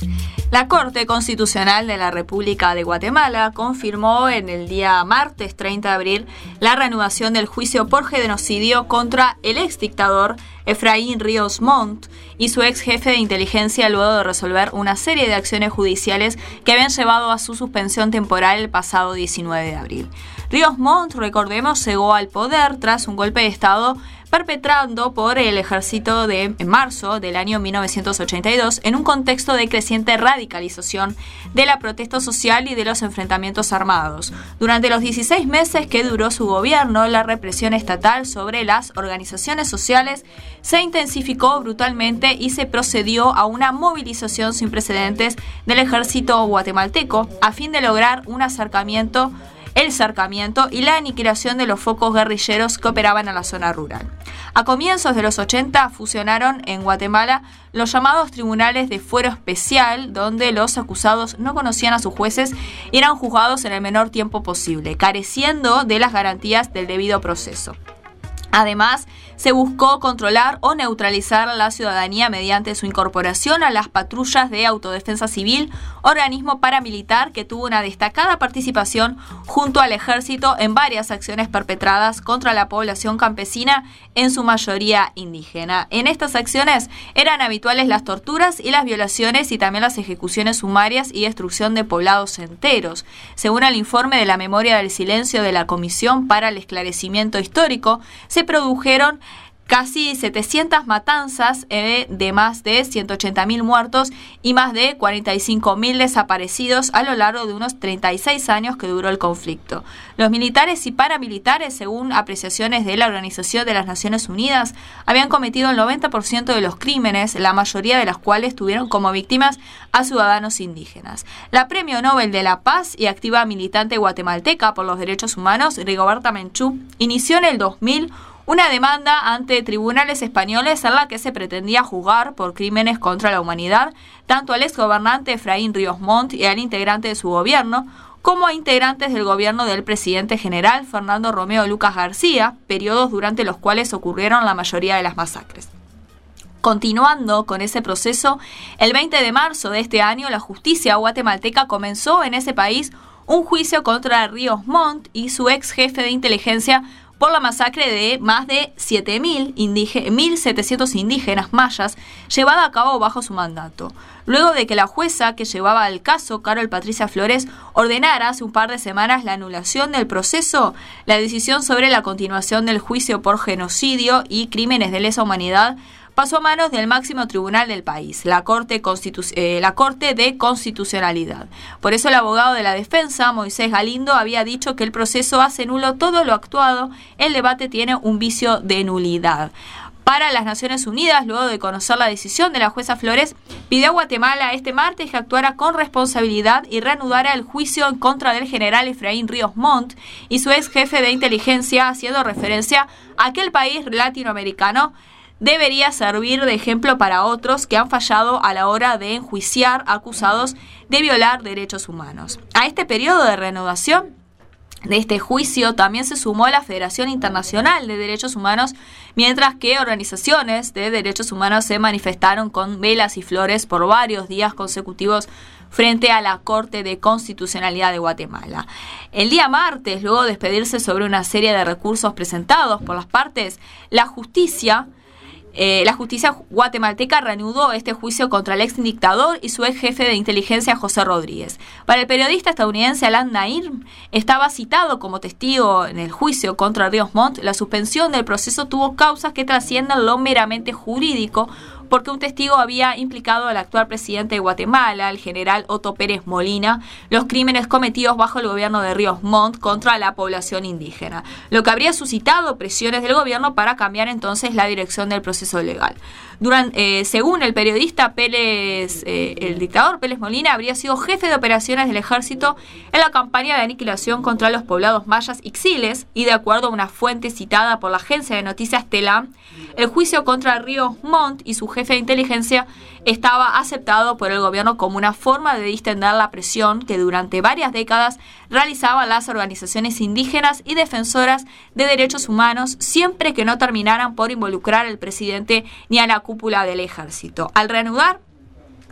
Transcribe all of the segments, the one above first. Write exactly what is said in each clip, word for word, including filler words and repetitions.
La Corte Constitucional de la República de Guatemala confirmó en el día martes treinta de abril la reanudación del juicio por genocidio contra el exdictador Efraín Ríos Montt y su ex jefe de inteligencia luego de resolver una serie de acciones judiciales que habían llevado a su suspensión temporal el pasado diecinueve de abril. Ríos Montt, recordemos, llegó al poder tras un golpe de Estado perpetrado por el ejército de en marzo del año mil novecientos ochenta y dos en un contexto de creciente radicalización de la protesta social y de los enfrentamientos armados. Durante los dieciséis meses que duró su gobierno, la represión estatal sobre las organizaciones sociales se intensificó brutalmente y se procedió a una movilización sin precedentes del ejército guatemalteco a fin de lograr un acercamiento el cercamiento y la aniquilación de los focos guerrilleros que operaban en la zona rural. A comienzos de los ochenta fusionaron en Guatemala los llamados tribunales de fuero especial, donde los acusados no conocían a sus jueces y eran juzgados en el menor tiempo posible, careciendo de las garantías del debido proceso. Además, se buscó controlar o neutralizar a la ciudadanía mediante su incorporación a las patrullas de autodefensa civil, organismo paramilitar que tuvo una destacada participación junto al ejército en varias acciones perpetradas contra la población campesina, en su mayoría indígena. En estas acciones eran habituales las torturas y las violaciones y también las ejecuciones sumarias y destrucción de poblados enteros. Según el informe de la Memoria del Silencio de la Comisión para el Esclarecimiento Histórico, se produjeron casi setecientas matanzas eh, de más de ciento ochenta mil muertos y más de cuarenta y cinco mil desaparecidos a lo largo de unos treinta y seis años que duró el conflicto. Los militares y paramilitares, según apreciaciones de la Organización de las Naciones Unidas, habían cometido el noventa por ciento de los crímenes, la mayoría de los cuales tuvieron como víctimas a ciudadanos indígenas. La Premio Nobel de la Paz y activa militante guatemalteca por los derechos humanos, Rigoberta Menchú, inició en el dos mil una demanda ante tribunales españoles en la que se pretendía juzgar por crímenes contra la humanidad tanto al exgobernante Efraín Ríos Montt y al integrante de su gobierno, como a integrantes del gobierno del presidente general Fernando Romeo Lucas García, periodos durante los cuales ocurrieron la mayoría de las masacres. Continuando con ese proceso, el veinte de marzo de este año, la justicia guatemalteca comenzó en ese país un juicio contra Ríos Montt y su ex jefe de inteligencia por la masacre de más de siete mil setecientos indígenas mayas llevada a cabo bajo su mandato. Luego de que la jueza que llevaba el caso, Carol Patricia Flores, ordenara hace un par de semanas la anulación del proceso, la decisión sobre la continuación del juicio por genocidio y crímenes de lesa humanidad pasó a manos del máximo tribunal del país, la Corte, Constitu- eh, la Corte de Constitucionalidad. Por eso el abogado de la defensa, Moisés Galindo, había dicho que el proceso hace nulo todo lo actuado, el debate tiene un vicio de nulidad. Para las Naciones Unidas, luego de conocer la decisión de la jueza Flores, pidió a Guatemala este martes que actuara con responsabilidad y reanudara el juicio en contra del general Efraín Ríos Montt y su ex jefe de inteligencia, haciendo referencia a que el país latinoamericano debería servir de ejemplo para otros que han fallado a la hora de enjuiciar acusados de violar derechos humanos. A este periodo de reanudación de este juicio también se sumó la Federación Internacional de Derechos Humanos, mientras que organizaciones de derechos humanos se manifestaron con velas y flores por varios días consecutivos frente a la Corte de Constitucionalidad de Guatemala. El día martes, luego de expedirse sobre una serie de recursos presentados por las partes, la justicia Eh, la justicia guatemalteca reanudó este juicio contra el ex dictador y su ex jefe de inteligencia, José Rodríguez. Para el periodista estadounidense Alan Nair, estaba citado como testigo en el juicio contra Ríos Montt. La suspensión del proceso tuvo causas que trascienden lo meramente jurídico, porque un testigo había implicado al actual presidente de Guatemala, el general Otto Pérez Molina, los crímenes cometidos bajo el gobierno de Ríos Montt contra la población indígena, lo que habría suscitado presiones del gobierno para cambiar entonces la dirección del proceso legal. Durante, eh, según el periodista Pérez, eh, el dictador Pérez Molina habría sido jefe de operaciones del ejército en la campaña de aniquilación contra los poblados mayas Ixtiles, y de acuerdo a una fuente citada por la agencia de noticias Telam, el juicio contra Ríos Montt y su jefe de inteligencia estaba aceptado por el gobierno como una forma de distender la presión que durante varias décadas realizaban las organizaciones indígenas y defensoras de derechos humanos, siempre que no terminaran por involucrar al presidente ni a la cúpula del ejército. Al reanudar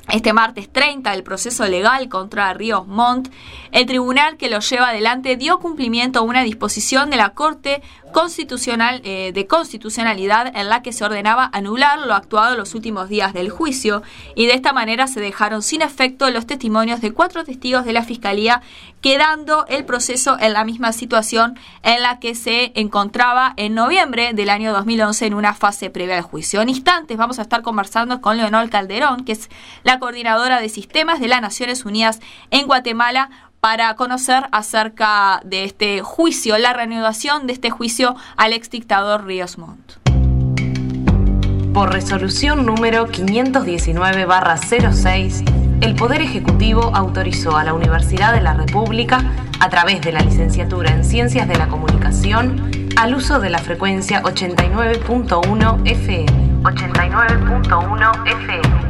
Este martes treinta, el proceso legal contra Ríos Montt, el tribunal que lo lleva adelante dio cumplimiento a una disposición de la Corte Constitucional eh, de Constitucionalidad en la que se ordenaba anular lo actuado en los últimos días del juicio, y de esta manera se dejaron sin efecto los testimonios de cuatro testigos de la Fiscalía, quedando el proceso en la misma situación en la que se encontraba en noviembre del año dos mil once en una fase previa al juicio. En instantes vamos a estar conversando con Leonor Calderón, que es la coordinadora de sistemas de las Naciones Unidas en Guatemala, para conocer acerca de este juicio, la reanudación de este juicio al exdictador Ríos Montt. Por resolución número quinientos diecinueve barra cero seis, el Poder Ejecutivo autorizó a la Universidad de la República, a través de la licenciatura en Ciencias de la Comunicación, al uso de la frecuencia ochenta y nueve punto uno F M. ochenta y nueve punto uno F M.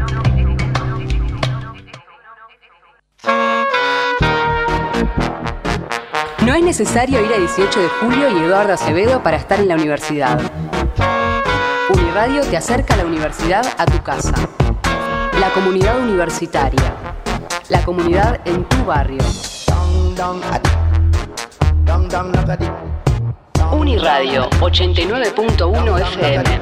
No es necesario ir a dieciocho de julio y Eduardo Acevedo para estar en la universidad. Uniradio te acerca a la universidad a tu casa. La comunidad universitaria. La comunidad en tu barrio. Uniradio ochenta y nueve punto uno F M.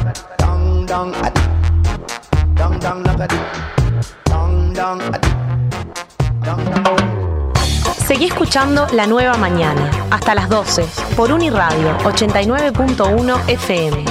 Seguí escuchando La Nueva Mañana, hasta las doce, por Uniradio ochenta y nueve punto uno F M.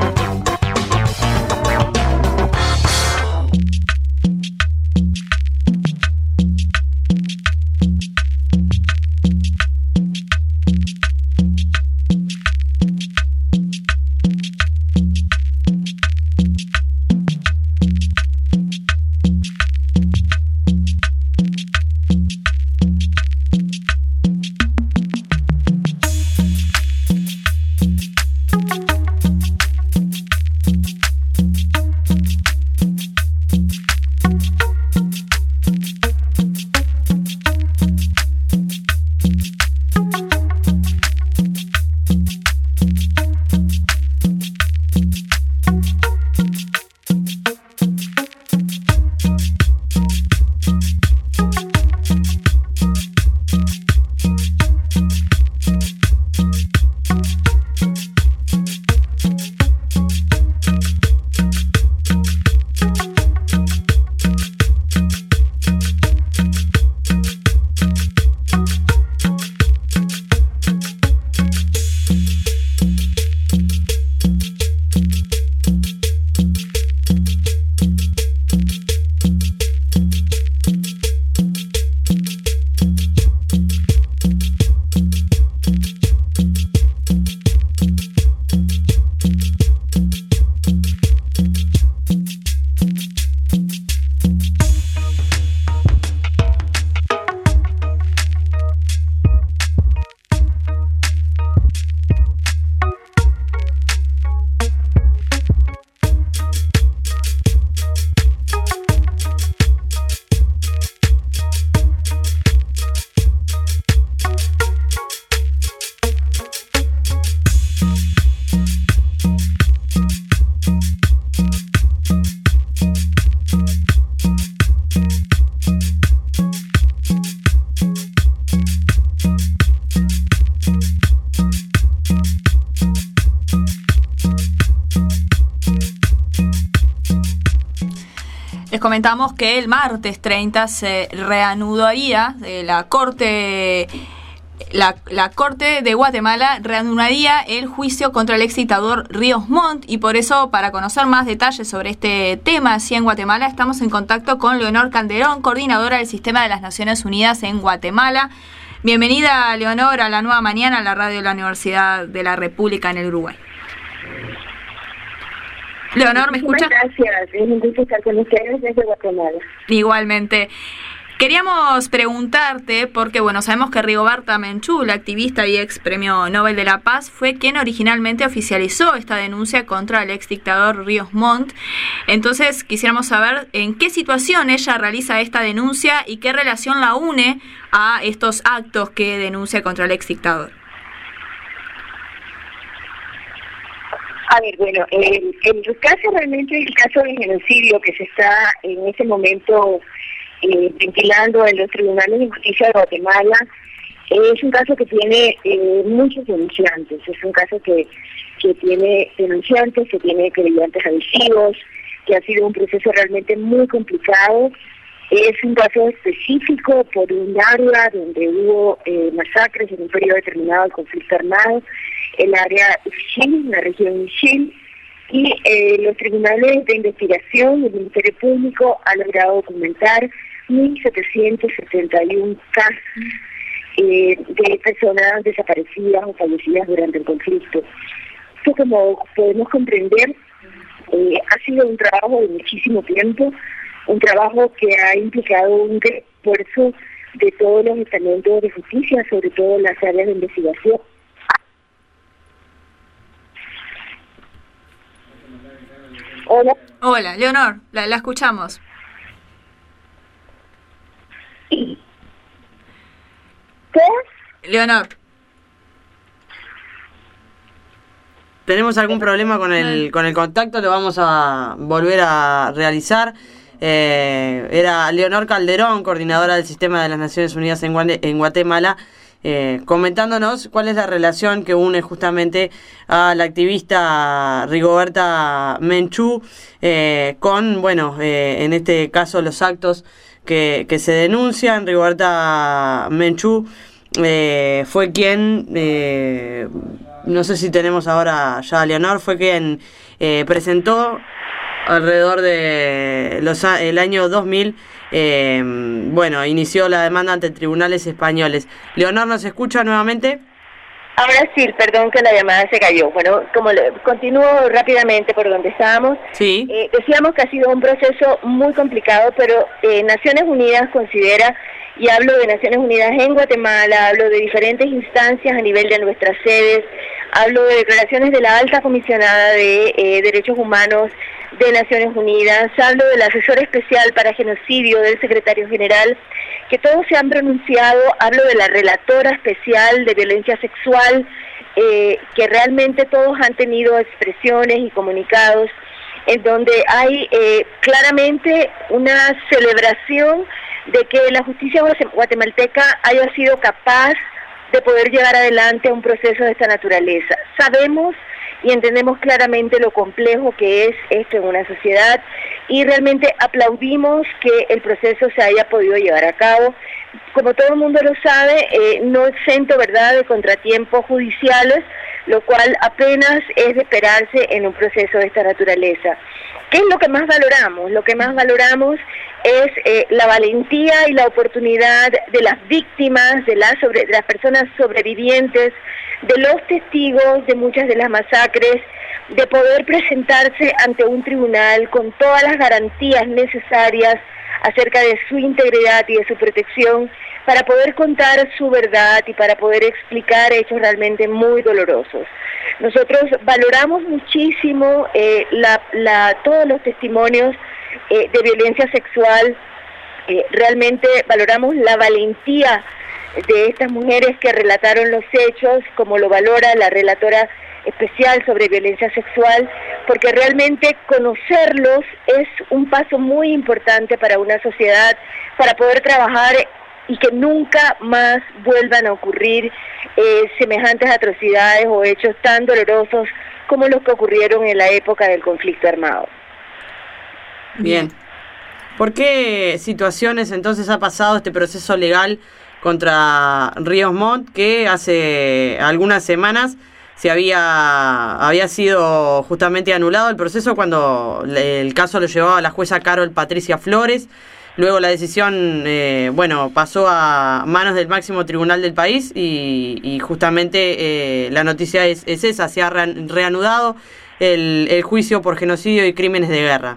Les comentamos que el martes treinta se reanudaría eh, la Corte la, la Corte de Guatemala reanudaría el juicio contra el exdictador Ríos Montt, y por eso, para conocer más detalles sobre este tema así en Guatemala, estamos en contacto con Leonor Calderón, coordinadora del Sistema de las Naciones Unidas en Guatemala. Bienvenida, Leonor, a La Nueva Mañana, a la radio de la Universidad de la República en el Uruguay. Leonor, ¿me escucha? Gracias, es un gusto estar con ustedes desde Guatemala. Igualmente. Queríamos preguntarte, porque bueno, sabemos que Rigoberta Menchú, la activista y ex premio Nobel de la Paz, fue quien originalmente oficializó esta denuncia contra el ex dictador Ríos Montt. Entonces quisiéramos saber en qué situación ella realiza esta denuncia y qué relación la une a estos actos que denuncia contra el ex dictador. A ver, bueno, el, el caso realmente, el caso de genocidio que se está en este momento eh, ventilando en los tribunales de justicia de Guatemala, es un caso que tiene eh, muchos denunciantes, es un caso que, que tiene denunciantes, que tiene creyentes adhesivos, que ha sido un proceso realmente muy complicado. Es un caso específico por un área donde hubo eh, masacres en un periodo determinado del conflicto armado, el área Ixil, la región Ixil, y eh, los tribunales de investigación del Ministerio Público han logrado documentar mil setecientos setenta y uno casos eh, de personas desaparecidas o fallecidas durante el conflicto. Esto, como podemos comprender, eh, ha sido un trabajo de muchísimo tiempo, un trabajo que ha implicado un esfuerzo de todos los estamentos de justicia, sobre todo las áreas de investigación. Hola. Hola, Leonor, la, la escuchamos. ¿Qué? Leonor. Tenemos algún problema con el, con el contacto, lo vamos a volver a realizar. Eh, era Leonor Calderón, coordinadora del Sistema de las Naciones Unidas en, Guane, en Guatemala, eh, comentándonos cuál es la relación que une justamente a la activista Rigoberta Menchú eh, con, bueno, eh, en este caso los actos que, que se denuncian. Rigoberta Menchú eh, fue quien, eh, no sé si tenemos ahora ya a Leonor, fue quien eh, presentó alrededor de los el año dos mil, eh, bueno, inició la demanda ante tribunales españoles. Leonor, ¿nos escucha nuevamente? Ahora sí, perdón que la llamada se cayó. Bueno, como le, continúo rápidamente por donde estábamos. Sí. Eh, decíamos que ha sido un proceso muy complicado, pero eh, Naciones Unidas considera, y hablo de Naciones Unidas en Guatemala, hablo de diferentes instancias a nivel de nuestras sedes, hablo de declaraciones de la Alta Comisionada de eh, Derechos Humanos de Naciones Unidas, hablo del asesor especial para genocidio del secretario general, que todos se han pronunciado, hablo de la relatora especial de violencia sexual, eh, que realmente todos han tenido expresiones y comunicados en donde hay eh, claramente una celebración de que la justicia guatemalteca haya sido capaz de poder llevar adelante un proceso de esta naturaleza. Sabemos y entendemos claramente lo complejo que es esto en una sociedad y realmente aplaudimos que el proceso se haya podido llevar a cabo. Como todo el mundo lo sabe, eh, no exento, ¿verdad?, de contratiempos judiciales, lo cual apenas es de esperarse en un proceso de esta naturaleza. ¿Qué es lo que más valoramos? Lo que más valoramos es eh, la valentía y la oportunidad de las víctimas, de las, sobre, de las personas sobrevivientes, de los testigos de muchas de las masacres, de poder presentarse ante un tribunal con todas las garantías necesarias acerca de su integridad y de su protección para poder contar su verdad y para poder explicar hechos realmente muy dolorosos. Nosotros valoramos muchísimo eh, la, la, todos los testimonios eh, de violencia sexual, eh, realmente valoramos la valentía de estas mujeres que relataron los hechos, como lo valora la relatora especial sobre violencia sexual, porque realmente conocerlos es un paso muy importante para una sociedad, para poder trabajar y que nunca más vuelvan a ocurrir eh, semejantes atrocidades o hechos tan dolorosos como los que ocurrieron en la época del conflicto armado. Bien. ¿Por qué situaciones entonces ha pasado este proceso legal contra Ríos Montt, que hace algunas semanas se había había sido justamente anulado el proceso cuando el caso lo llevaba la jueza Carol Patricia Flores? Luego la decisión, eh, bueno, pasó a manos del máximo tribunal del país y, y justamente eh, la noticia es, es esa, se ha reanudado el, el juicio por genocidio y crímenes de guerra.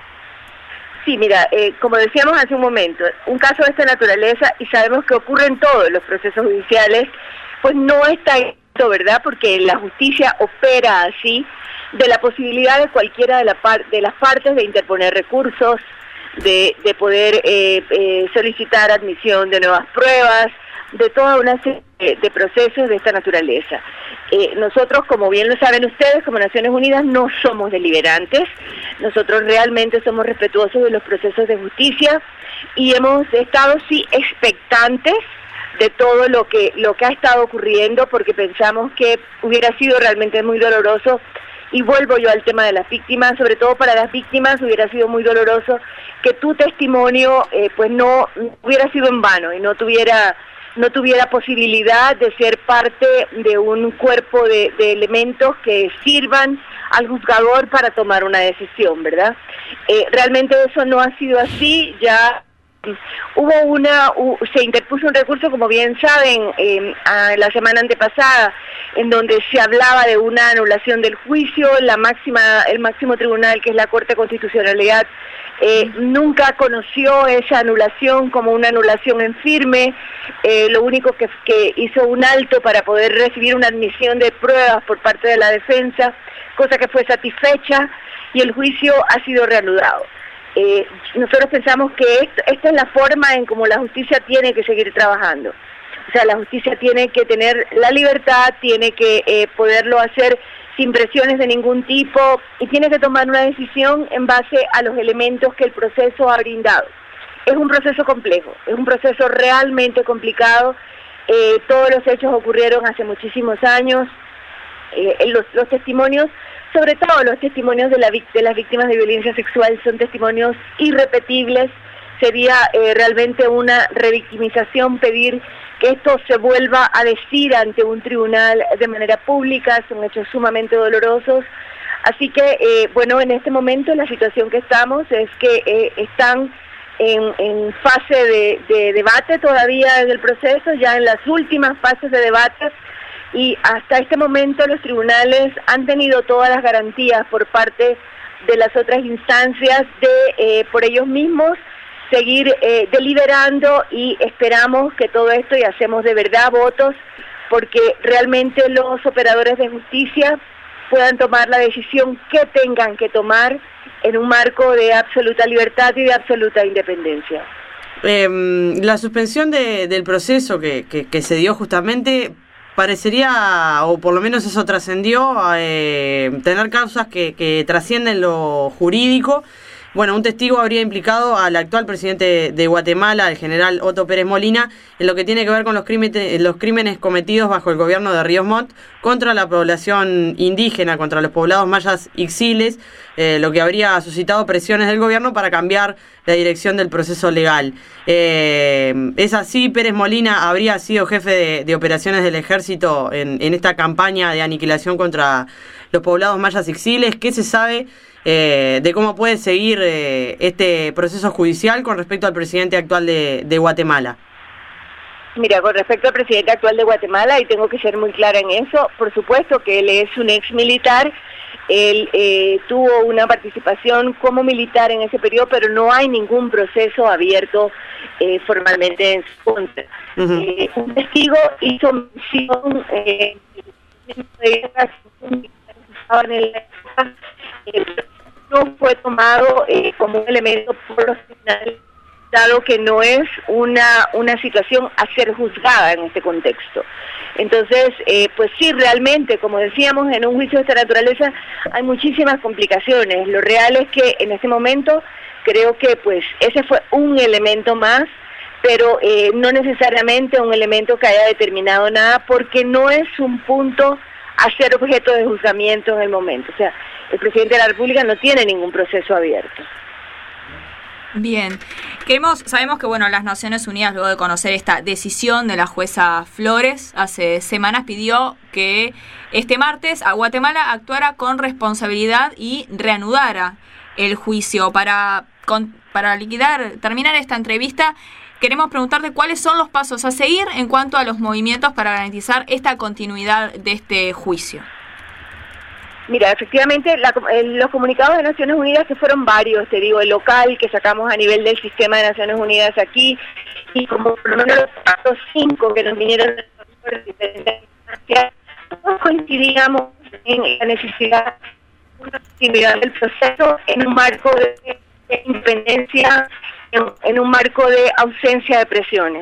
Sí, mira, eh, como decíamos hace un momento, un caso de esta naturaleza, y sabemos que ocurre en todos los procesos judiciales, pues no está esto, ¿verdad? Porque la justicia opera así, de la posibilidad de cualquiera de, la par de las partes de interponer recursos, de, de poder eh, eh, solicitar admisión de nuevas pruebas, de toda una serie de procesos de esta naturaleza. Eh, nosotros, como bien lo saben ustedes, como Naciones Unidas no somos deliberantes, nosotros realmente somos respetuosos de los procesos de justicia y hemos estado sí expectantes de todo lo que lo que ha estado ocurriendo, porque pensamos que hubiera sido realmente muy doloroso, y vuelvo yo al tema de las víctimas, sobre todo para las víctimas hubiera sido muy doloroso que tu testimonio eh, pues no hubiera sido en vano y no tuviera no tuviera posibilidad de ser parte de un cuerpo de, de elementos que sirvan al juzgador para tomar una decisión, ¿verdad? Eh, realmente eso no ha sido así. Ya hubo una, uh, se interpuso un recurso, como bien saben, eh, a la semana antepasada, en donde se hablaba de una anulación del juicio. La máxima, el máximo tribunal, que es la Corte de Constitucionalidad, eh, nunca conoció esa anulación como una anulación en firme. Eh, lo único que, que hizo un alto para poder recibir una admisión de pruebas por parte de la defensa, cosa que fue satisfecha, y el juicio ha sido reanudado. Eh, nosotros pensamos que esto, esta es la forma en cómo la justicia tiene que seguir trabajando. O sea, la justicia tiene que tener la libertad, tiene que eh, poderlo hacer sin presiones de ningún tipo, y tiene que tomar una decisión en base a los elementos que el proceso ha brindado. Es un proceso complejo, es un proceso realmente complicado. Eh, todos los hechos ocurrieron hace muchísimos años. Eh, los, los testimonios, sobre todo los testimonios de, la, de las víctimas de violencia sexual, son testimonios irrepetibles. Sería eh, realmente una revictimización pedir que esto se vuelva a decir ante un tribunal de manera pública. Son hechos sumamente dolorosos. Así que, eh, bueno, en este momento la situación que estamos es que eh, están en, en fase de, de debate todavía en el proceso, ya en las últimas fases de debate, y hasta este momento los tribunales han tenido todas las garantías por parte de las otras instancias de, eh, por ellos mismos, seguir eh, deliberando, y esperamos que todo esto, y hacemos de verdad votos, porque realmente los operadores de justicia puedan tomar la decisión que tengan que tomar en un marco de absoluta libertad y de absoluta independencia. Eh, la suspensión de, del proceso que, que, que se dio justamente parecería, o por lo menos eso trascendió, eh, tener causas que, que trascienden lo jurídico. Bueno, un testigo habría implicado al actual presidente de Guatemala, el general Otto Pérez Molina, en lo que tiene que ver con los crímenes, los crímenes cometidos bajo el gobierno de Ríos Montt contra la población indígena, contra los poblados mayas ixiles, eh, lo que habría suscitado presiones del gobierno para cambiar la dirección del proceso legal. Eh, es así, Pérez Molina habría sido jefe de, de operaciones del ejército en, en esta campaña de aniquilación contra los poblados mayas ixiles. ¿Qué se sabe Eh, de cómo puede seguir eh, este proceso judicial con respecto al presidente actual de, de Guatemala? Mira, con respecto al presidente actual de Guatemala, y tengo que ser muy clara en eso, por supuesto que él es un ex militar. Él eh, tuvo una participación como militar en ese periodo, pero no hay ningún proceso abierto eh, formalmente en su contra. Uh-huh. eh, un testigo hizo mención eh, de en el eh, no fue tomado eh, como un elemento por los tribunales, dado que no es una una situación a ser juzgada en este contexto. Entonces, eh, pues sí, realmente, como decíamos, en un juicio de esta naturaleza hay muchísimas complicaciones. Lo real es que en este momento creo que pues ese fue un elemento más, pero eh, no necesariamente un elemento que haya determinado nada, porque no es un punto a ser objeto de juzgamiento en el momento. O sea, el presidente de la República no tiene ningún proceso abierto. Bien, queremos, sabemos que bueno, las Naciones Unidas, luego de conocer esta decisión de la jueza Flores, hace semanas pidió que este martes a Guatemala actuara con responsabilidad y reanudara el juicio. Para, con, para liquidar, terminar esta entrevista, queremos preguntarte cuáles son los pasos a seguir en cuanto a los movimientos para garantizar esta continuidad de este juicio. Mira, efectivamente, la, el, los comunicados de Naciones Unidas, que fueron varios, te digo, el local que sacamos a nivel del sistema de Naciones Unidas aquí, y como por lo menos los cinco que nos vinieron de diferentes instancias, todos coincidíamos en la necesidad de una continuidad del proceso en un marco de, de independencia, en, en un marco de ausencia de presiones.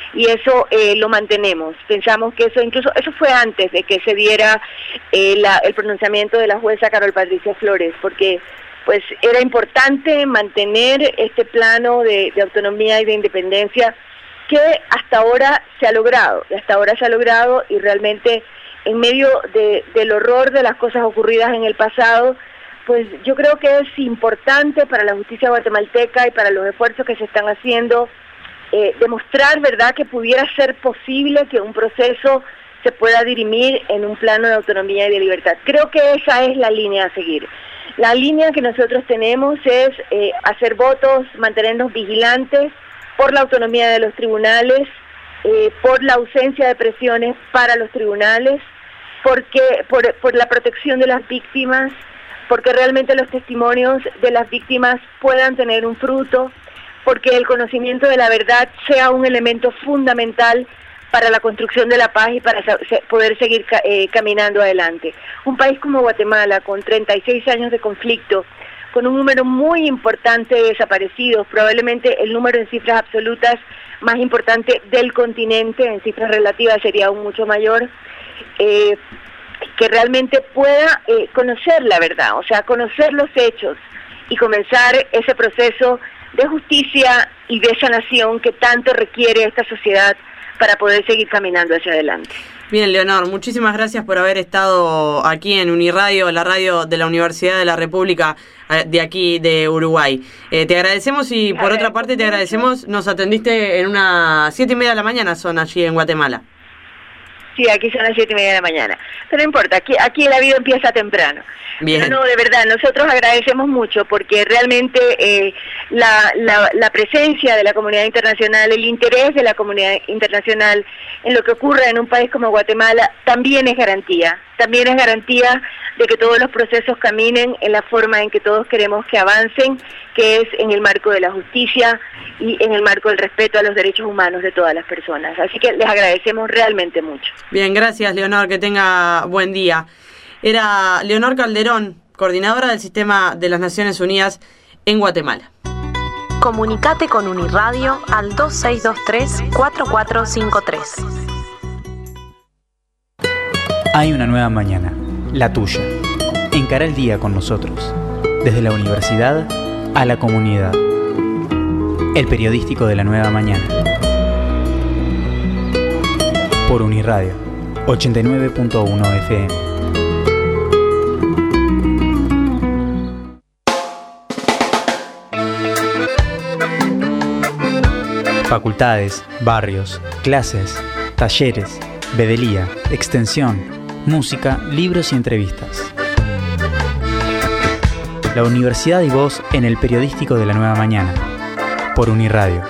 y eso eh, lo mantenemos. Pensamos que eso, incluso eso fue antes de que se diera eh, la, el pronunciamiento de la jueza Carol Patricia Flores, porque pues era importante mantener este plano de, de autonomía y de independencia que hasta ahora se ha logrado, hasta ahora se ha logrado y realmente en medio de, del horror de las cosas ocurridas en el pasado, pues yo creo que es importante para la justicia guatemalteca y para los esfuerzos que se están haciendo, eh, demostrar, ¿verdad?, que pudiera ser posible que un proceso se pueda dirimir en un plano de autonomía y de libertad. Creo que esa es la línea a seguir. La línea que nosotros tenemos es eh, hacer votos, mantenernos vigilantes por la autonomía de los tribunales, eh, por la ausencia de presiones para los tribunales, porque por, por la protección de las víctimas, porque realmente los testimonios de las víctimas puedan tener un fruto, porque el conocimiento de la verdad sea un elemento fundamental para la construcción de la paz y para poder seguir eh, caminando adelante. Un país como Guatemala, con treinta y seis años de conflicto, con un número muy importante de desaparecidos, probablemente el número en cifras absolutas más importante del continente, en cifras relativas sería aún mucho mayor, eh, que realmente pueda eh, conocer la verdad, o sea, conocer los hechos y comenzar ese proceso de justicia y de sanación que tanto requiere esta sociedad para poder seguir caminando hacia adelante. Bien, Leonor, muchísimas gracias por haber estado aquí en Uniradio, la radio de la Universidad de la República de aquí de Uruguay. Eh, te agradecemos y por otra parte te agradecemos, nos atendiste en unas siete y media de la mañana, son allí en Guatemala. Sí, aquí son las siete y media de la mañana. Pero no importa, aquí, aquí la vida empieza temprano. Bien. Pero no, de verdad, nosotros agradecemos mucho porque realmente eh, la, la, la presencia de la comunidad internacional, el interés de la comunidad internacional en lo que ocurre en un país como Guatemala también es garantía. También es garantía de que todos los procesos caminen en la forma en que todos queremos que avancen, que es en el marco de la justicia y en el marco del respeto a los derechos humanos de todas las personas. Así que les agradecemos realmente mucho. Bien, gracias, Leonor, que tenga buen día. Era Leonor Calderón, coordinadora del Sistema de las Naciones Unidas en Guatemala. Comunicate con Uniradio al dos seis dos tres, cuatro cuatro cinco tres. Hay una nueva mañana, la tuya. Encara el día con nosotros, desde la universidad a la comunidad. El periodístico de la nueva mañana. Por Uniradio, ochenta y nueve punto uno F M. Facultades, barrios, clases, talleres, bedelía, extensión, música, libros y entrevistas. La universidad y vos en el periodístico de la nueva mañana, por Uniradio.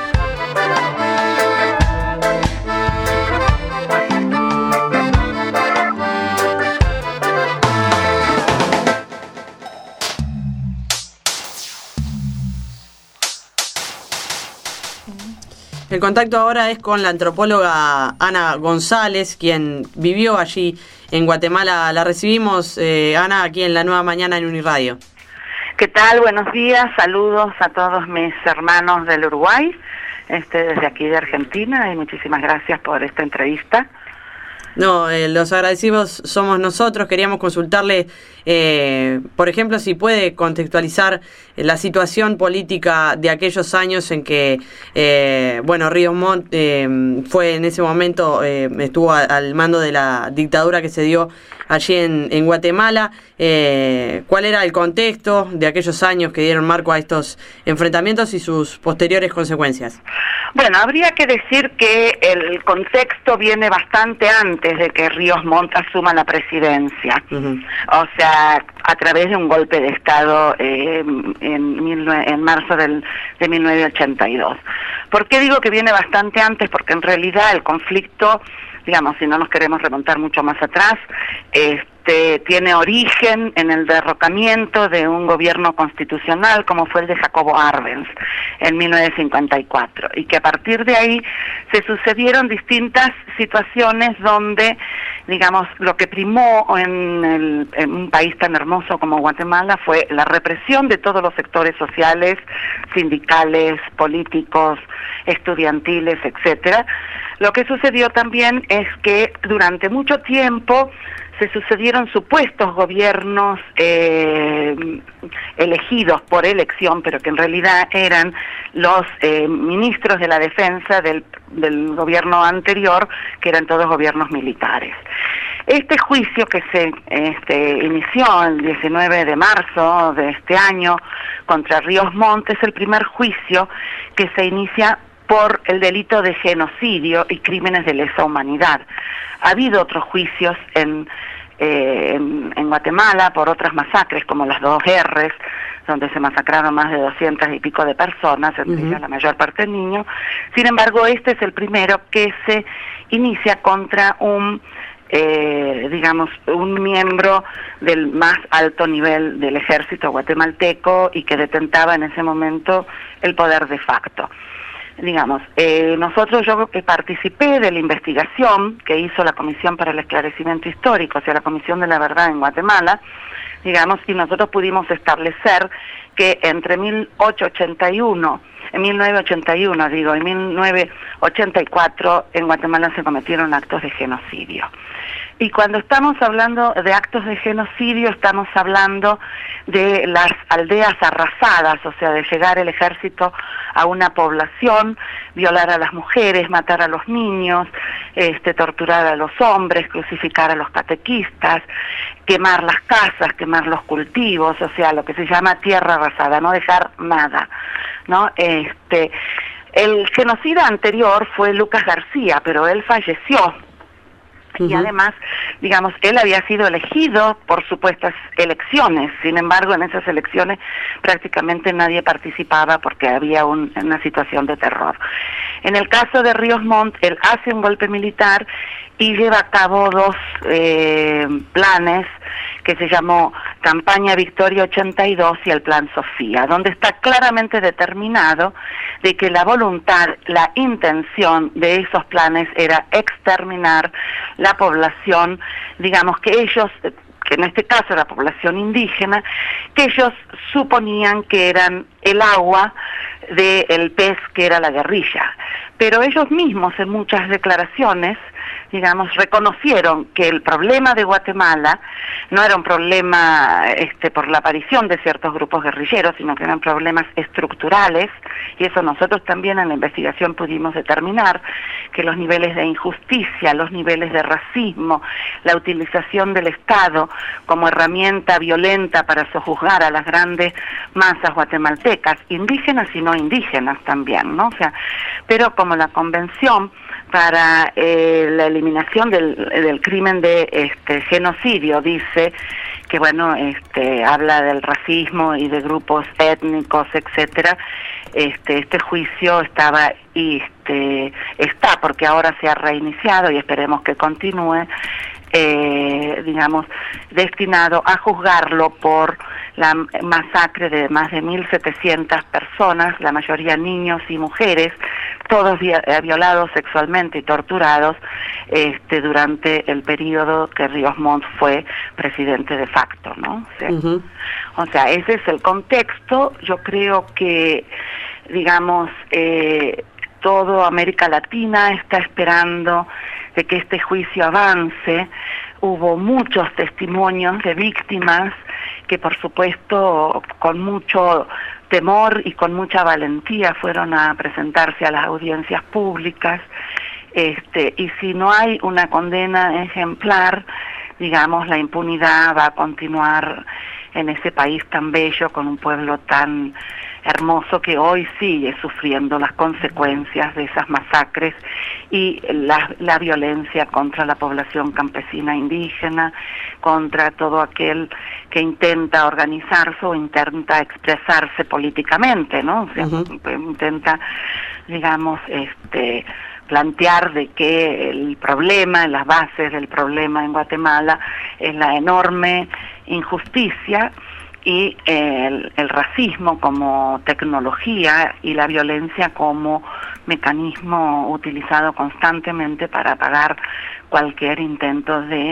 El contacto ahora es con la antropóloga Ana González, quien vivió allí en Guatemala. La recibimos, eh, Ana, aquí en La Nueva Mañana en Uniradio. ¿Qué tal? Buenos días, saludos a todos mis hermanos del Uruguay, este, desde aquí de Argentina, y muchísimas gracias por esta entrevista. No, eh, los agradecidos somos nosotros. Queríamos consultarle, eh, por ejemplo, si puede contextualizar la situación política de aquellos años en que, eh, bueno, Ríos Montt eh, fue en ese momento, eh, estuvo a, al mando de la dictadura que se dio allí en, en Guatemala. Eh, ¿Cuál era el contexto de aquellos años que dieron marco a estos enfrentamientos y sus posteriores consecuencias? Bueno, habría que decir que el contexto viene bastante antes de que Ríos Montt asuma la presidencia. Uh-huh. O sea, a través de un golpe de Estado eh, en, mil, en marzo del, de mil novecientos ochenta y dos. ¿Por qué digo que viene bastante antes? Porque en realidad el conflicto, digamos, si no nos queremos remontar mucho más atrás, este, tiene origen en el derrocamiento de un gobierno constitucional como fue el de Jacobo Arbenz en mil novecientos cincuenta y cuatro, y que a partir de ahí se sucedieron distintas situaciones donde, digamos, lo que primó en, el, en un país tan hermoso como Guatemala fue la represión de todos los sectores sociales, sindicales, políticos, estudiantiles, etcétera, Lo que sucedió también es que durante mucho tiempo se sucedieron supuestos gobiernos eh, elegidos por elección, pero que en realidad eran los eh, ministros de la defensa del, del gobierno anterior, que eran todos gobiernos militares. Este juicio que se este, inició el diecinueve de marzo de este año contra Ríos Montt es el primer juicio que se inicia por el delito de genocidio y crímenes de lesa humanidad. Ha habido otros juicios en, eh, en, en Guatemala por otras masacres, como las dos erres, donde se masacraron más de doscientas y pico de personas, entre ellas uh-huh. la mayor parte niños. Sin embargo, este es el primero que se inicia contra un, eh, digamos, un miembro del más alto nivel del ejército guatemalteco y que detentaba en ese momento el poder de facto. Digamos, eh, nosotros, yo que participé de la investigación que hizo la Comisión para el Esclarecimiento Histórico, o sea, la Comisión de la Verdad en Guatemala, digamos, y nosotros pudimos establecer que entre mil ochocientos ochenta y uno, en mil novecientos ochenta y uno, digo, en mil novecientos ochenta y cuatro en Guatemala se cometieron actos de genocidio. Y cuando estamos hablando de actos de genocidio, estamos hablando de las aldeas arrasadas, o sea, de llegar el ejército a una población, violar a las mujeres, matar a los niños, este, torturar a los hombres, crucificar a los catequistas, quemar las casas, quemar los cultivos, o sea, lo que se llama tierra arrasada, no dejar nada, ¿no? Este, el genocida anterior fue Lucas García, pero él falleció. Y además, digamos, él había sido elegido por supuestas elecciones, sin embargo, en esas elecciones prácticamente nadie participaba porque había un, una situación de terror. En el caso de Ríos Montt, él hace un golpe militar y lleva a cabo dos eh, planes que se llamó Campaña Victoria ochenta y dos y el Plan Sofía, donde está claramente determinado de que la voluntad, la intención de esos planes era exterminar la población, digamos que ellos, que en este caso la población indígena, que ellos suponían que eran el agua del pez que era la guerrilla. Pero ellos mismos en muchas declaraciones, digamos, reconocieron que el problema de Guatemala no era un problema este, por la aparición de ciertos grupos guerrilleros, sino que eran problemas estructurales, y eso nosotros también en la investigación pudimos determinar, que los niveles de injusticia, los niveles de racismo, la utilización del Estado como herramienta violenta para sojuzgar a las grandes masas guatemaltecas, indígenas y no indígenas también, ¿no? O sea, pero como la Convención para eh, la eliminación del, del crimen de este genocidio dice que, bueno, este habla del racismo y de grupos étnicos, etcétera. Este este juicio estaba y este está porque ahora se ha reiniciado y esperemos que continúe, eh, digamos, destinado a juzgarlo por la masacre de más de mil setecientas personas, la mayoría niños y mujeres, todos violados sexualmente y torturados este, durante el periodo que Ríos Montt fue presidente de facto, ¿no? O sea, uh-huh. o sea, ese es el contexto. Yo creo que, digamos, eh, todo América Latina está esperando de que este juicio avance. Hubo muchos testimonios de víctimas que, por supuesto, con mucho temor y con mucha valentía fueron a presentarse a las audiencias públicas, este, y si no hay una condena ejemplar, digamos, la impunidad va a continuar en ese país tan bello, con un pueblo tan hermoso que hoy sigue sufriendo las consecuencias de esas masacres y la, la violencia contra la población campesina indígena, contra todo aquel que intenta organizarse o intenta expresarse políticamente, ¿no? O sea, uh-huh. intenta, digamos, este plantear de que el problema, las bases del problema en Guatemala es la enorme injusticia y el, el racismo como tecnología y la violencia como mecanismo utilizado constantemente para apagar cualquier intento de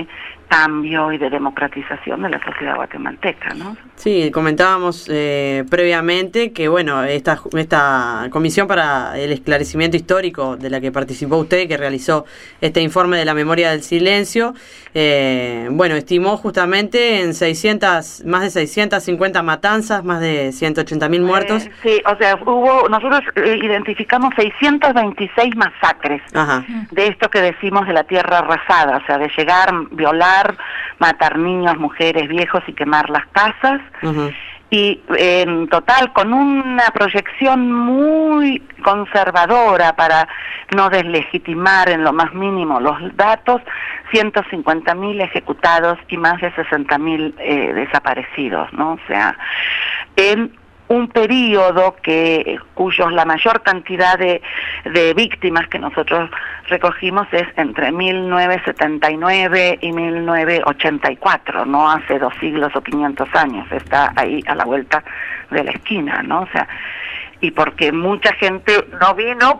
cambio y de democratización de la sociedad guatemalteca, ¿no? Sí, comentábamos eh, previamente que, bueno, esta, esta comisión para el esclarecimiento histórico de la que participó usted, que realizó este informe de la memoria del silencio, eh, bueno, estimó justamente en seiscientas, más de seiscientas cincuenta matanzas, más de ciento ochenta mil muertos. Eh, sí, o sea, hubo, nosotros eh, identificamos seiscientos veintiséis masacres. Ajá. De esto que decimos de la tierra arrasada, o sea, de llegar, violar, matar niños, mujeres, viejos y quemar las casas. Uh-huh. Y en total, con una proyección muy conservadora para no deslegitimar en lo más mínimo los datos, ciento cincuenta mil ejecutados y más de sesenta mil eh, desaparecidos, ¿no? O sea, en un periodo que cuyos la mayor cantidad de, de víctimas que nosotros recogimos es entre mil novecientos setenta y nueve y mil novecientos ochenta y cuatro, no hace dos siglos o quinientos años, está ahí a la vuelta de la esquina, ¿no? O sea, y porque mucha gente no vino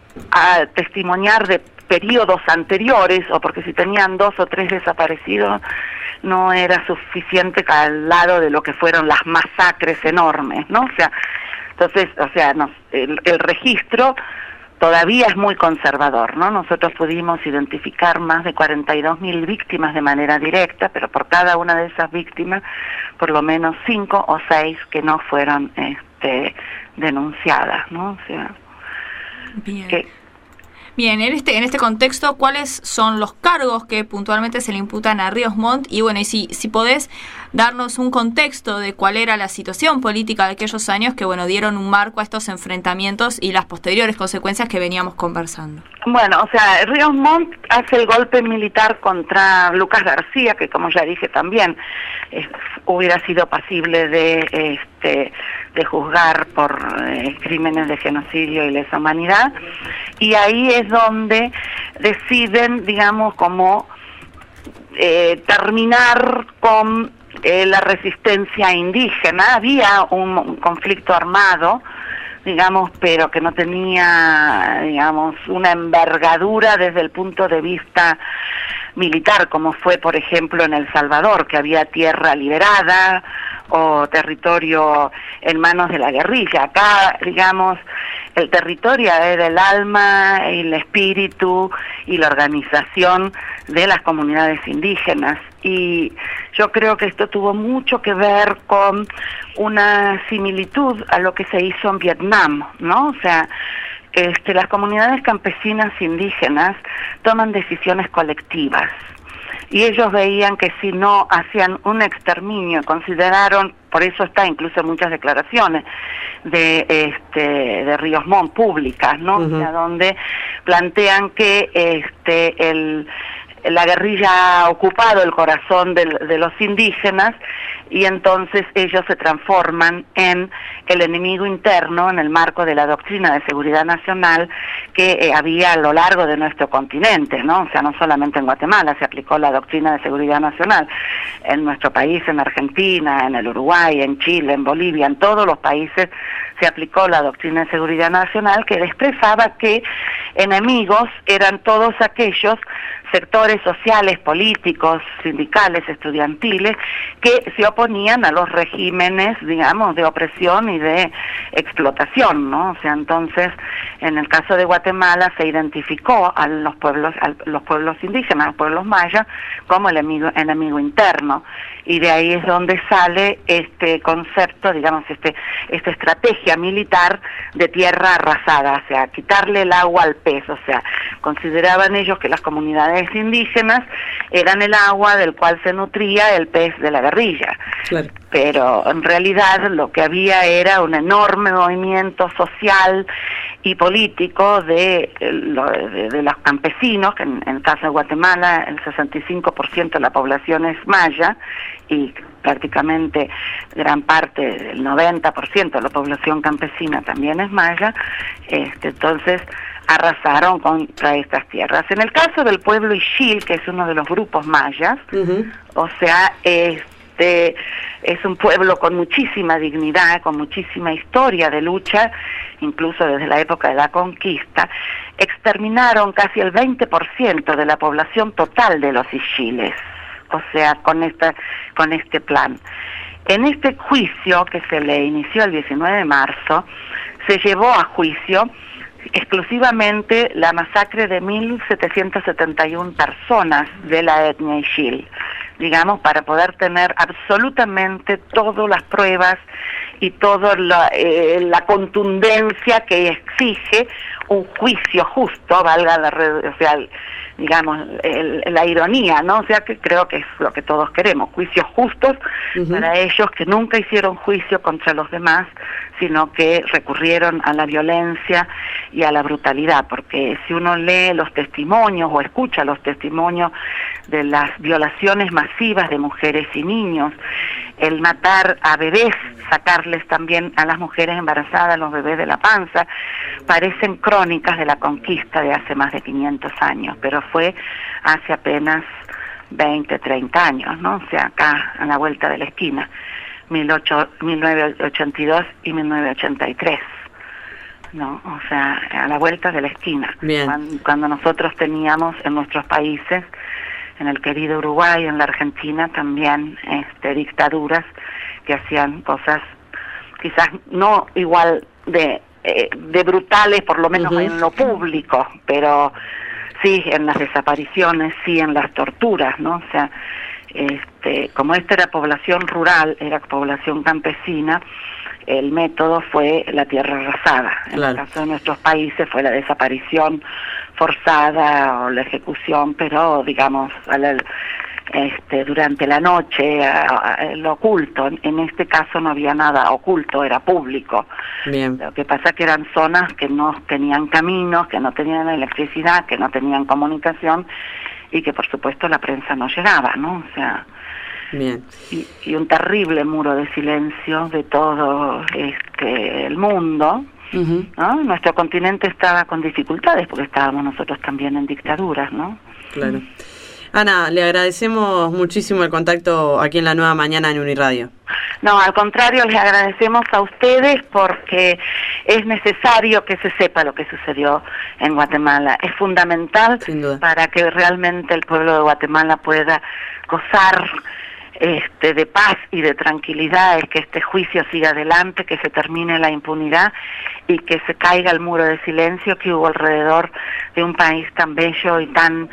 a testimoniar de periodos anteriores, o porque si tenían dos o tres desaparecidos no era suficiente al lado de lo que fueron las masacres enormes, ¿no? O sea, entonces, o sea, nos, el, el registro todavía es muy conservador, ¿no? Nosotros pudimos identificar más de cuarenta y dos mil víctimas de manera directa, pero por cada una de esas víctimas, por lo menos cinco o seis que no fueron este, denunciadas, ¿no? O sea, bien. Que, Bien, en este en este contexto, ¿cuáles son los cargos que puntualmente se le imputan a Ríos Montt? Y bueno, y si si podés darnos un contexto de cuál era la situación política de aquellos años que, bueno, dieron un marco a estos enfrentamientos y las posteriores consecuencias que veníamos conversando. Bueno, o sea, Ríos Montt hace el golpe militar contra Lucas García, que como ya dije también, eh, hubiera sido pasible de este de juzgar por eh, crímenes de genocidio y lesa humanidad, y ahí es donde deciden, digamos, como eh, terminar con eh, la resistencia indígena. Había un, un conflicto armado, digamos, pero que no tenía, digamos, una envergadura desde el punto de vista militar, como fue, por ejemplo, en El Salvador, que había tierra liberada o territorio en manos de la guerrilla. Acá, digamos, el territorio era el alma, el espíritu y la organización de las comunidades indígenas. Y yo creo que esto tuvo mucho que ver con una similitud a lo que se hizo en Vietnam, ¿no? O sea, este, las comunidades campesinas indígenas toman decisiones colectivas. Y ellos veían que si no hacían un exterminio, consideraron, por eso está incluso en muchas declaraciones de este de Ríos Montt públicas, ¿no? Uh-huh. O sea, donde plantean que este el la guerrilla ha ocupado el corazón de, de los indígenas y entonces ellos se transforman en el enemigo interno en el marco de la doctrina de seguridad nacional que eh, había a lo largo de nuestro continente, ¿no? O sea, no solamente en Guatemala se aplicó la doctrina de seguridad nacional, en nuestro país, en Argentina, en el Uruguay, en Chile, en Bolivia, en todos los países se aplicó la doctrina de seguridad nacional que expresaba que enemigos eran todos aquellos sectores sociales, políticos, sindicales, estudiantiles, que se oponían a los regímenes, digamos, de opresión y de explotación, ¿no? O sea, entonces, en el caso de Guatemala se identificó a los pueblos, a los pueblos indígenas, a los pueblos mayas, como el enemigo, enemigo interno, y de ahí es donde sale este concepto, digamos, este esta estrategia militar de tierra arrasada, o sea, quitarle el agua al pez, o sea, consideraban ellos que las comunidades indígenas eran el agua del cual se nutría el pez de la guerrilla. Claro. Pero en realidad lo que había era un enorme movimiento social y político de, de, de los campesinos, que en, en el caso de Guatemala el sesenta y cinco por ciento de la población es maya y prácticamente gran parte, del noventa por ciento de la población campesina también es maya. Este, entonces arrasaron contra estas tierras. En el caso del pueblo Ixil, que es uno de los grupos mayas, uh-huh. o sea, este es un pueblo con muchísima dignidad, con muchísima historia de lucha, incluso desde la época de la conquista, exterminaron casi el veinte por ciento de la población total de los Ixiles. o sea, con esta, con este plan. En este juicio que se le inició el diecinueve de marzo, se llevó a juicio exclusivamente la masacre de mil setecientas setenta y una personas de la etnia Ixil, digamos, para poder tener absolutamente todas las pruebas y toda la, eh, la contundencia que exige un juicio justo, valga la red, o sea, digamos, el, la ironía, ¿no? O sea, que creo que es lo que todos queremos, juicios justos uh-huh. para ellos que nunca hicieron juicio contra los demás, sino que recurrieron a la violencia y a la brutalidad, porque si uno lee los testimonios o escucha los testimonios de las violaciones masivas de mujeres y niños, el matar a bebés, sacarles también a las mujeres embarazadas, los bebés de la panza, parecen crónicas de la conquista de hace más de quinientos años, pero fue hace apenas veinte, treinta años, ¿no? O sea, acá a la vuelta de la esquina, mil novecientos ochenta y dos y mil novecientos ochenta y tres, ¿no? O sea, a la vuelta de la esquina. Bien. Cuando, cuando nosotros teníamos en nuestros países, en el querido Uruguay, en la Argentina también, este, dictaduras que hacían cosas quizás no igual de, eh, de brutales, por lo menos uh-huh. en lo público, pero sí en las desapariciones, sí en las torturas, ¿no? O sea, este, como esta era población rural, era población campesina, el método fue la tierra arrasada. En claro. el caso de nuestros países fue la desaparición forzada o la ejecución, pero digamos al, este, durante la noche, lo oculto. En este caso no había nada oculto, era público. Bien. Lo que pasa que eran zonas que no tenían caminos, que no tenían electricidad, que no tenían comunicación y que por supuesto la prensa no llegaba, ¿no? O sea, bien. Y, y un terrible muro de silencio de todo este el mundo. Uh-huh. ¿No? Nuestro continente estaba con dificultades porque estábamos nosotros también en dictaduras, ¿no? Claro. Ana, le agradecemos muchísimo el contacto aquí en La Nueva Mañana en Uniradio. No, al contrario, les agradecemos a ustedes porque es necesario que se sepa lo que sucedió en Guatemala. Es fundamental para que realmente el pueblo de Guatemala pueda gozar este, de paz y de tranquilidad, es que este juicio siga adelante, que se termine la impunidad y que se caiga el muro de silencio que hubo alrededor de un país tan bello y tan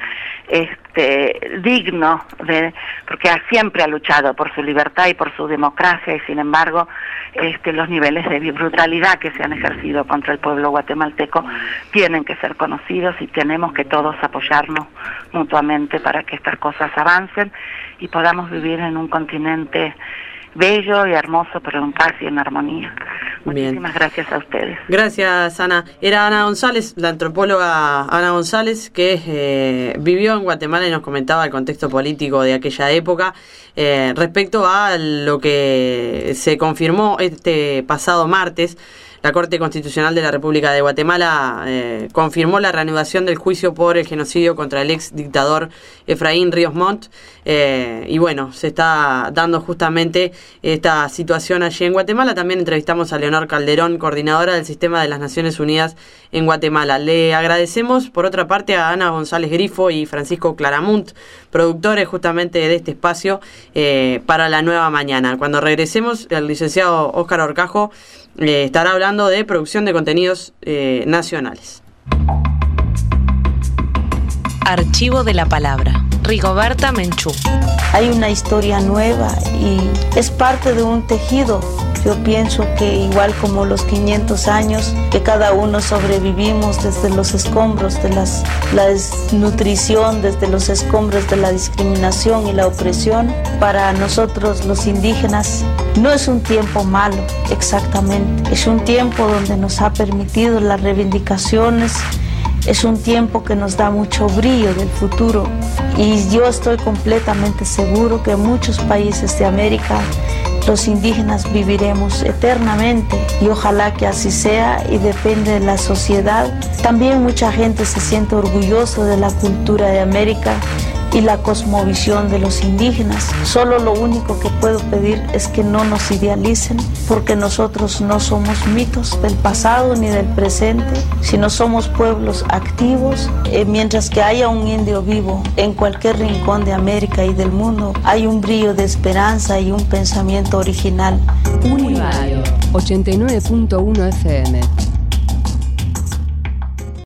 este digno, de porque siempre ha luchado por su libertad y por su democracia, y sin embargo este los niveles de brutalidad que se han ejercido contra el pueblo guatemalteco tienen que ser conocidos y tenemos que todos apoyarnos mutuamente para que estas cosas avancen y podamos vivir en un continente bello y hermoso, pero en paz y en armonía. Muchísimas Bien. Gracias a ustedes. Gracias, Ana. Era Ana González, la antropóloga Ana González, que eh, vivió en Guatemala y nos comentaba el contexto político de aquella época eh, respecto a lo que se confirmó este pasado martes. La Corte Constitucional de la República de Guatemala eh, confirmó la reanudación del juicio por el genocidio contra el ex dictador Efraín Ríos Montt. Eh, y bueno, se está dando justamente esta situación allí en Guatemala. También entrevistamos a Leonor Calderón, coordinadora del Sistema de las Naciones Unidas en Guatemala. Le agradecemos, por otra parte, a Ana González Grifo y Francisco Claramunt, productores justamente de este espacio eh, para La Nueva Mañana. Cuando regresemos, el licenciado Óscar Horcajo Eh, estará hablando de producción de contenidos eh, nacionales. Archivo de la Palabra. Rigoberta Menchú. Hay una historia nueva y es parte de un tejido. Yo pienso que igual como los quinientos años que cada uno sobrevivimos desde los escombros de las, la desnutrición, desde los escombros de la discriminación y la opresión, para nosotros los indígenas no es un tiempo malo exactamente, es un tiempo donde nos ha permitido las reivindicaciones. Es un tiempo que nos da mucho brillo del futuro y yo estoy completamente seguro que en muchos países de América los indígenas viviremos eternamente y ojalá que así sea y depende de la sociedad. También mucha gente se siente orgulloso de la cultura de América y la cosmovisión de los indígenas. Solo lo único que puedo pedir es que no nos idealicen, porque nosotros no somos mitos del pasado ni del presente, sino somos pueblos activos. Eh, mientras que haya un indio vivo en cualquier rincón de América y del mundo, hay un brillo de esperanza y un pensamiento original. Uniradio ochenta y nueve punto uno F M.